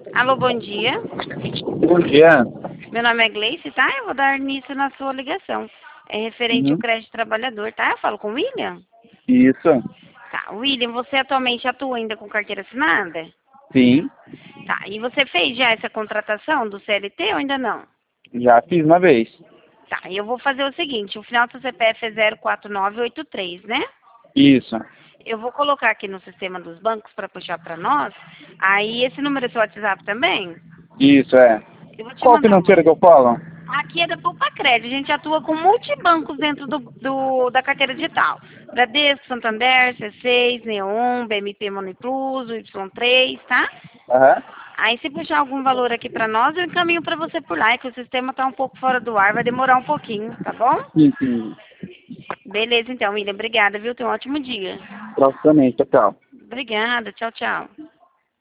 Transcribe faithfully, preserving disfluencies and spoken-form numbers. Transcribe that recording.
Alô, bom dia. Bom dia. Meu nome é Gleice, tá? Eu vou dar início na sua ligação. É referente ao Uhum. crédito trabalhador, tá? Eu falo com o William? Isso. Tá. William, você atualmente atua ainda com carteira assinada? Sim. Tá. E você fez já essa contratação do C L T ou ainda não? Já fiz uma vez. Tá. E eu vou fazer o seguinte, o final do seu C P F é zero quatro nove oito três, né? Isso. Eu vou colocar aqui no sistema dos bancos para puxar para nós. Aí esse número é seu WhatsApp também? Isso, é. Eu vou te Qual mandar uma. financeira que eu falo? Aqui é da Poupa Crédito, a gente atua com multibancos dentro do, do- da carteira digital. Bradesco, Santander, C seis, Neon, B M P Money Plus, o Y três, tá? Aham. Aí se puxar algum valor aqui pra nós, eu encaminho pra você por lá, é que o sistema tá um pouco fora do ar, vai demorar um pouquinho, tá bom? Sim, sim. Beleza então, William, obrigada, viu? Tenha um ótimo dia. Próximo também, tchau, tchau. Obrigada, tchau, tchau.